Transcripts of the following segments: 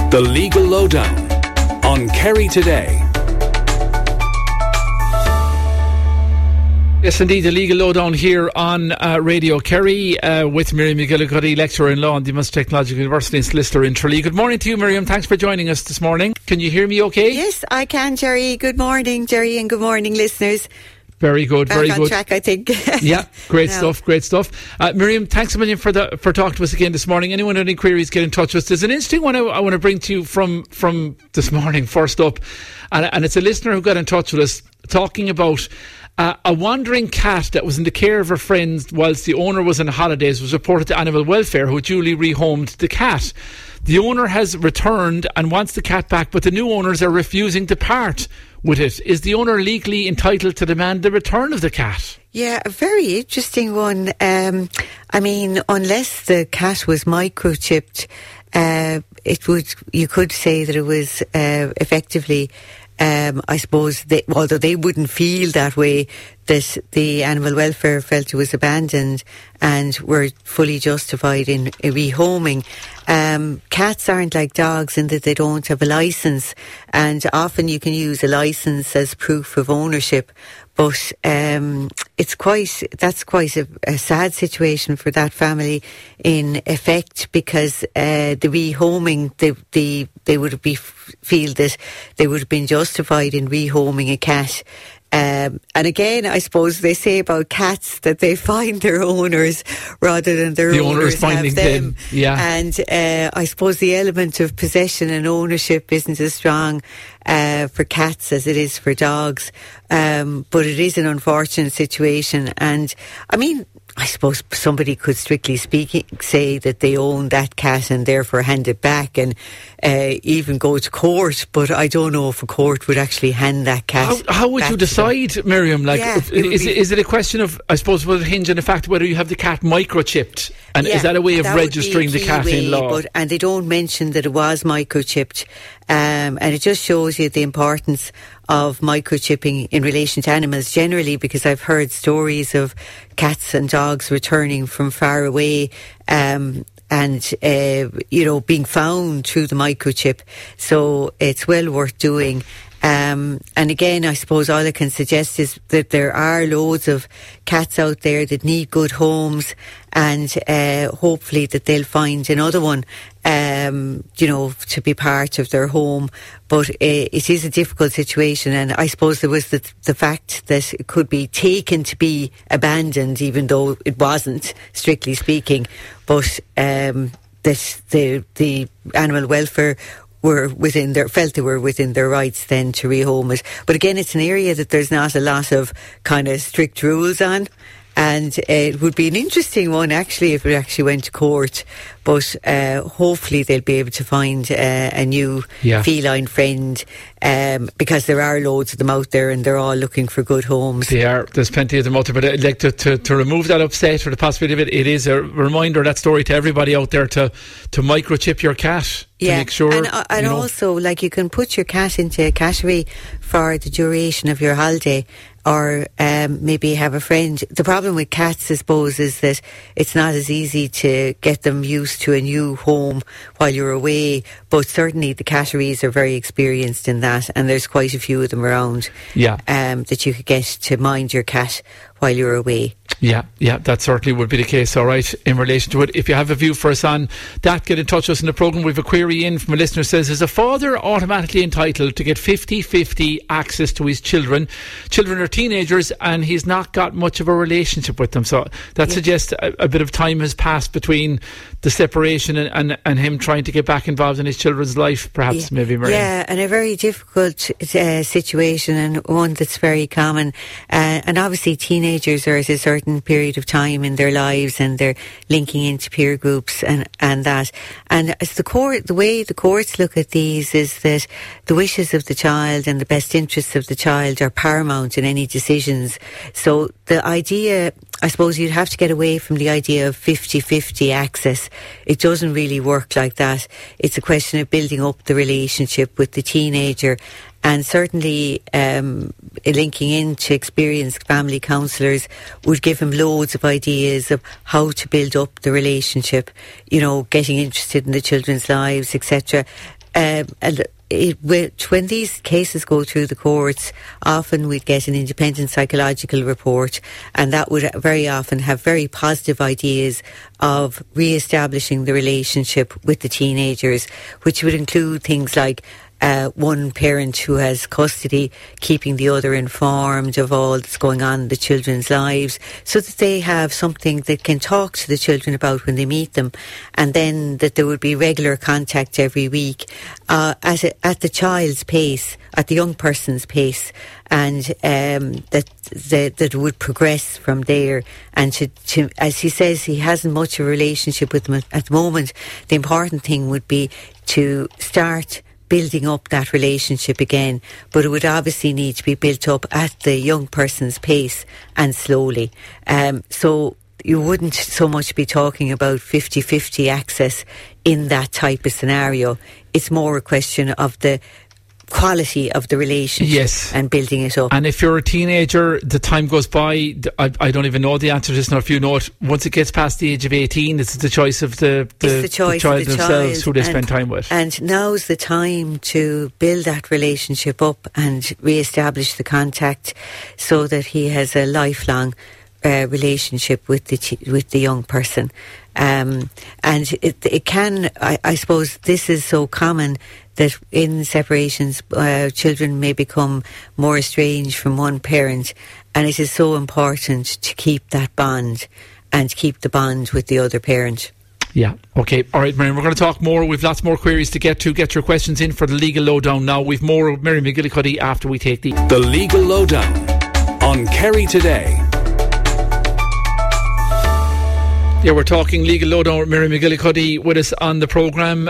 The Legal Lowdown on Kerry Today. Yes, indeed, the Legal Lowdown here on Radio Kerry with Miriam McGillicuddy, lecturer in law on the Munster Technological University and solicitor in Tralee. Good morning to you, Miriam. Thanks for joining us this morning. Can you hear me okay? Yes, I can, Jerry. Good morning, Jerry, and good morning, listeners. Very good, very good. Back on track, I think. Yeah, great stuff. Miriam, thanks a million for talking to us again this morning. Anyone with any queries, get in touch with us. There's an interesting one I want to bring to you from this morning, first up. And it's a listener who got in touch with us talking about a wandering cat that was in the care of her friends whilst the owner was on holidays was reported to Animal Welfare, who duly rehomed the cat. The owner has returned and wants the cat back, but the new owners are refusing to part with it. Is the owner legally entitled to demand the return of the cat? Yeah, a very interesting one. I mean, unless the cat was microchipped, you could say that it was effectively, I suppose, although they wouldn't feel that way, that the Animal Welfare felt it was abandoned and were fully justified in rehoming. Cats aren't like dogs in that they don't have a licence, and often you can use a licence as proof of ownership. But that's quite a sad situation for that family in effect, because the rehoming, they would feel that they would have been justified in rehoming a cat. And again, I suppose they say about cats that they find their owners rather than their owners finding them. Yeah. And I suppose the element of possession and ownership isn't as strong for cats as it is for dogs. But it is an unfortunate situation. And I mean, I suppose somebody could, strictly speaking, say that they own that cat and therefore hand it back and even go to court. But I don't know if a court would actually hand that cat. How would you decide, Miriam? Like, yeah, is it a question of, I suppose, will it hinge on the fact whether you have the cat microchipped? And is that a way of registering the cat in law? And they don't mention that it was microchipped. And it just shows you the importance of microchipping in relation to animals generally, because I've heard stories of cats and dogs returning from far away and being found through the microchip. So it's well worth doing. And again, I suppose all I can suggest is that there are loads of cats out there that need good homes, and hopefully that they'll find another one, to be part of their home. But it is a difficult situation, and I suppose there was the fact that it could be taken to be abandoned, even though it wasn't, strictly speaking. But that the Animal Welfare felt they were within their rights then to rehome it. But again, it's an area that there's not a lot of kind of strict rules on, and it would be an interesting one actually if it actually went to court. But hopefully they'll be able to find a new feline friend, because there are loads of them out there and they're all looking for good homes. They are. There's plenty of them out there. But I'd like to remove that upset or the possibility of it. It is a reminder, that story, to everybody out there to microchip your cat. To make sure, and also, like, you can put your cat into a cattery for the duration of your holiday, or maybe have a friend. The problem with cats, I suppose, is that it's not as easy to get them used to a new home while you're away, but certainly the catteries are very experienced in that, and there's quite a few of them around that you could get to mind your cat while you're away. Yeah, that certainly would be the case, all right, in relation to it. If you have a view for us on that, get in touch with us in the programme. We have a query in from a listener who says, is a father automatically entitled to get 50-50 access to his children? Children are teenagers and he's not got much of a relationship with them. So that suggests a bit of time has passed between the separation and him trying to get back involved in his children's life, perhaps, maybe, Maria. Yeah, and a very difficult situation, and one that's very common. And obviously teenagers are at a certain period of time in their lives, and they're linking into peer groups and that. And as the way the courts look at these is that the wishes of the child and the best interests of the child are paramount in any decisions. So the idea, I suppose you'd have to get away from the idea of 50-50 access. It doesn't really work like that. It's a question of building up the relationship with the teenager, and certainly linking into experienced family counsellors would give him loads of ideas of how to build up the relationship, getting interested in the children's lives, etc. when these cases go through the courts, often we'd get an independent psychological report, and that would very often have very positive ideas of re-establishing the relationship with the teenagers, which would include things like one parent who has custody keeping the other informed of all that's going on in the children's lives, so that they have something they can talk to the children about when they meet them, and then that there would be regular contact every week at the child's pace, at the young person's pace, and that would progress from there. And to, as he says, he hasn't much of a relationship with them at the moment. The important thing would be to start building up that relationship again, but it would obviously need to be built up at the young person's pace and slowly. So you wouldn't so much be talking about 50-50 access in that type of scenario. It's more a question of the quality of the relationship, yes, and building it up. And if you're a teenager, the time goes by. I don't even know the answer to this now. If you know it, once it gets past the age of 18, it's the choice of the child themselves who they spend time with. And now's the time to build that relationship up and re-establish the contact, so that he has a lifelong relationship with the young person. And it can, I suppose this is so common that in separations, children may become more estranged from one parent, and it is so important to keep that bond and keep the bond with the other parent. Yeah, okay. All right, Miriam, we're going to talk more. We've lots more queries to get to. Get your questions in for the Legal Lowdown now. We've more of Miriam McGillicuddy after we take the Legal Lowdown on Kerry Today. Yeah, we're talking Legal Lowdown with Miriam McGillicuddy with us on the programme.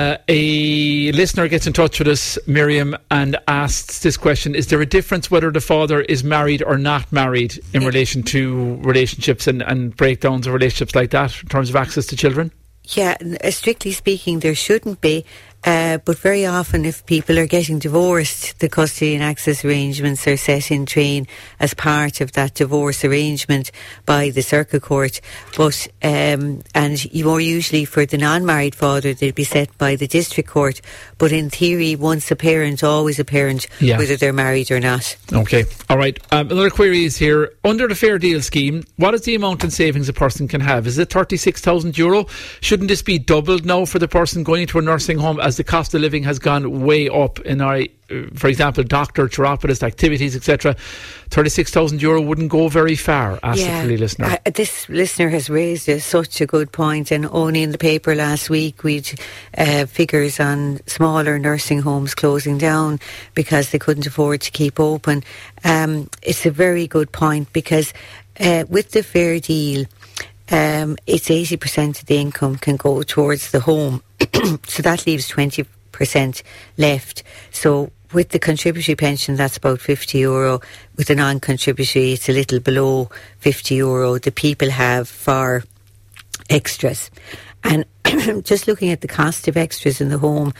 A listener gets in touch with us, Miriam, and asks this question: is there a difference whether the father is married or not married in relation to relationships and breakdowns of relationships like that in terms of access to children? Yeah, strictly speaking, there shouldn't be. But very often, if people are getting divorced, the custody and access arrangements are set in train as part of that divorce arrangement by the circuit court. But and more usually for the non-married father, they'd be set by the district court. But in theory, once a parent, always a parent, whether they're married or not. Okay, all right. Another query is here: under the Fair Deal scheme, what is the amount in savings a person can have? Is it €36,000? Shouldn't this be doubled now for the person going into a nursing home, as the cost of living has gone way up in our, for example, doctor, chiropodist, activities, etc.? €36,000 wouldn't go very far, asked the listener. This listener has raised such a good point, and only in the paper last week we'd figures on smaller nursing homes closing down because they couldn't afford to keep open. It's a very good point, because with the Fair Deal, it's 80% of the income can go towards the home. So that leaves 20% left. So with the contributory pension, that's about €50. With the non-contributory, it's a little below €50. The people have for extras. And just looking at the cost of extras in the home,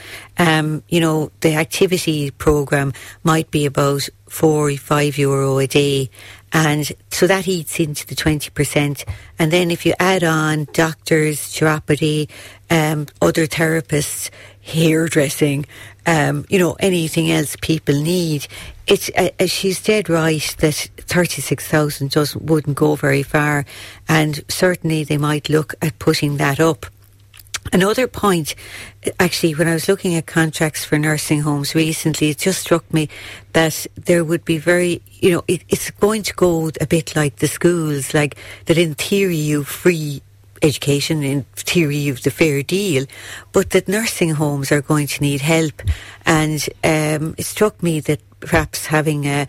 the activity programme might be about €4-5 a day. And so that eats into the 20%. And then if you add on doctors, chiropody, other therapists, hairdressing, anything else people need, it's she's dead right that 36,000 wouldn't go very far, and certainly they might look at putting that up. Another point, actually, when I was looking at contracts for nursing homes recently, it just struck me that there would be it's going to go a bit like the schools, like that in theory you free education, in theory you've the Fair Deal, but that nursing homes are going to need help. And it struck me that perhaps having a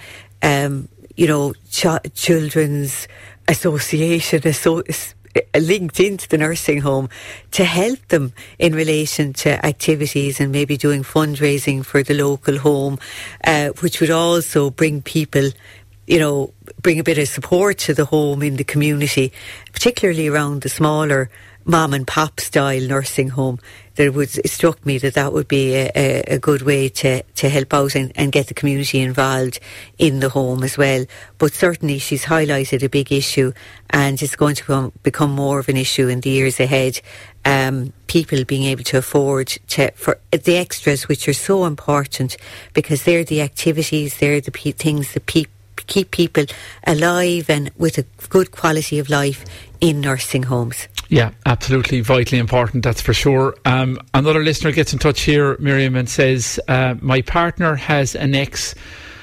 children's association linked into the nursing home to help them in relation to activities and maybe doing fundraising for the local home, which would also bring people, bring a bit of support to the home in the community, particularly around the smaller mom and pop style nursing home, it struck me that would be a good way to help out and get the community involved in the home as well. But certainly she's highlighted a big issue, and it's going to become more of an issue in the years ahead. People being able to afford for the extras, which are so important, because they're the activities, they're the things that keep people alive and with a good quality of life in nursing homes. Yeah, absolutely, vitally important, that's for sure. Another listener gets in touch here, Miriam, and says, my partner has an ex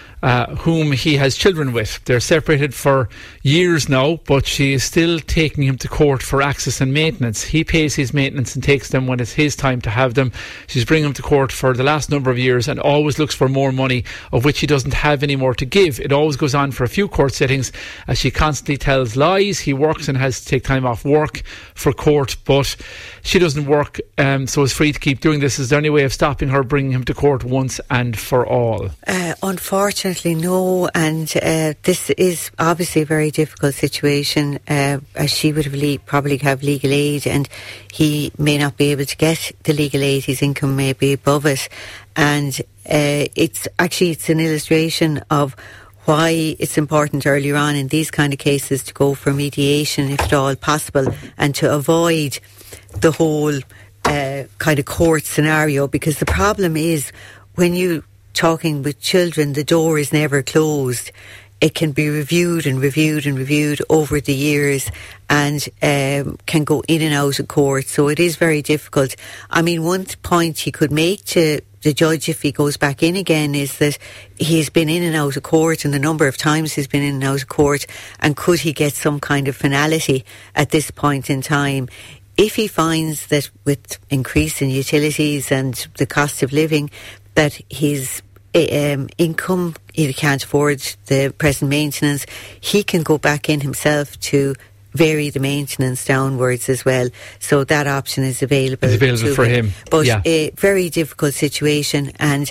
whom he has children with. They're separated for years now, but she is still taking him to court for access and maintenance. He pays his maintenance and takes them when it's his time to have them. She's bringing him to court for the last number of years and always looks for more money, of which he doesn't have any more to give. It always goes on for a few court sittings, as she constantly tells lies. He works and has to take time off work for court, but she doesn't work, so is free to keep doing this. Is there any way of stopping her bringing him to court once and for all? Unfortunately, no, and this is obviously a very difficult situation, as she would probably have legal aid, and he may not be able to get the legal aid. His income may be above it, and it's an illustration of why it's important earlier on in these kind of cases to go for mediation if at all possible, and to avoid the whole kind of court scenario, because the problem is when you talking with children, the door is never closed. It can be reviewed and reviewed and reviewed over the years, and can go in and out of court. So it is very difficult. I mean, one point he could make to the judge if he goes back in again is that he's been in and out of court, and the number of times he's been in and out of court, and could he get some kind of finality at this point in time? If he finds that with increase in utilities and the cost of living, that his income, he can't afford the present maintenance, he can go back in himself to vary the maintenance downwards as well. So that option is available. It's available for him. But a very difficult situation, and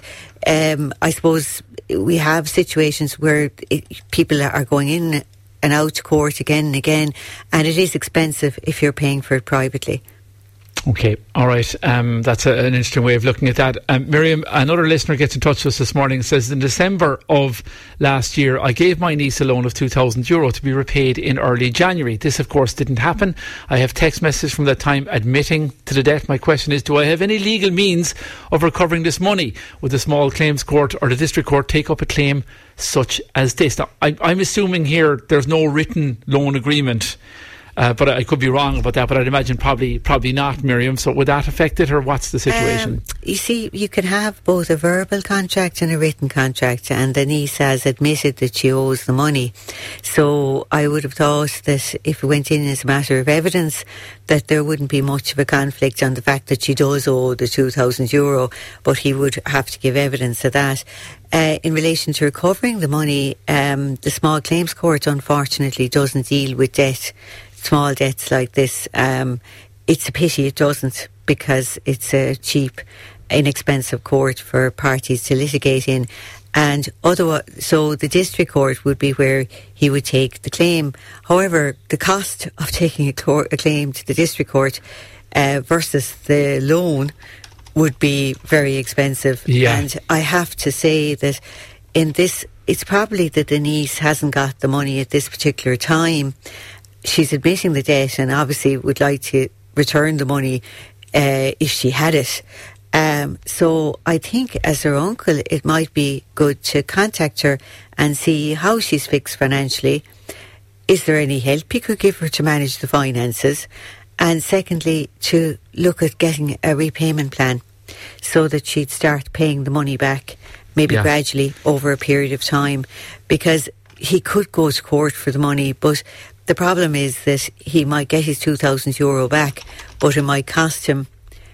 I suppose we have situations where people are going in and out to court again and again, and it is expensive if you're paying for it privately. Okay, all right. That's an interesting way of looking at that. Miriam, another listener gets in touch with us this morning and says, in December of last year, I gave my niece a loan of €2,000 to be repaid in early January. This, of course, didn't happen. I have text messages from that time admitting to the debt. My question is, do I have any legal means of recovering this money? Would the small claims court or the district court take up a claim such as this? Now, I'm assuming here there's no written loan agreement. But I could be wrong about that, but I'd imagine probably not, Miriam. So would that affect it, or what's the situation? You see, you can have both a verbal contract and a written contract, and the niece has admitted that she owes the money. So I would have thought that if it went in as a matter of evidence, that there wouldn't be much of a conflict on the fact that she does owe the €2,000, but he would have to give evidence of that. In relation to recovering the money, the small claims court unfortunately doesn't deal with small debts like this. It's a pity it doesn't, because it's a cheap, inexpensive court for parties to litigate in. And otherwise, so the district court would be where he would take the claim. However, the cost of taking a claim to the district court versus the loan would be very expensive. Yeah. And I have to say that in this, it's probably that the niece hasn't got the money at this particular time. She's admitting the debt and obviously would like to return the money if she had it. So I think as her uncle, it might be good to contact her and see how she's fixed financially. Is there any help he could give her to manage the finances? And secondly, to look at getting a repayment plan so that she'd start paying the money back, maybe gradually over a period of time, because he could go to court for the money, but the problem is that he might get his €2,000 back, but it might cost him,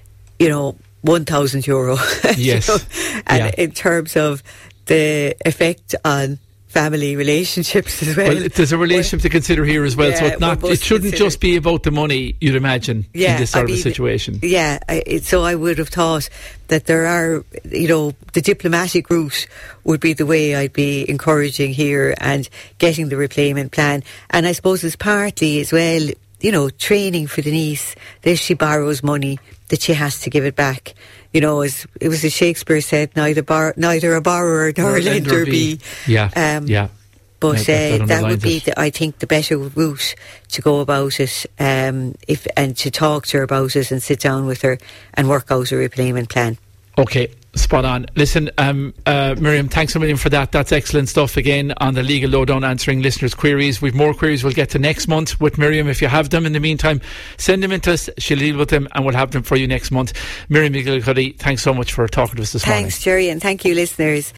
€1,000. Yes. And in terms of the effect on family relationships as well. Well, there's a relationship to consider here as well. So it shouldn't just be about the money, you'd imagine, in this sort of situation. Yeah, so I would have thought that there are, the diplomatic route would be the way I'd be encouraging here, and getting the repayment plan. And I suppose it's partly as well, training for the niece, that if she borrows money, that she has to give it back. It was as Shakespeare said, neither a borrower nor a lender be. Yeah. But that would be, I think, the better route to go about it, and to talk to her about it and sit down with her and work out a repayment plan. Okay, spot on. Listen, Miriam, thanks a million for that. That's excellent stuff again on the Legal Lowdown, answering listeners' queries. We've more queries we'll get to next month with Miriam. If you have them in the meantime, send them in to us. She'll deal with them and we'll have them for you next month. Miriam McGillicuddy, thanks so much for talking to us this morning. Thanks, Jerry, and thank you, listeners.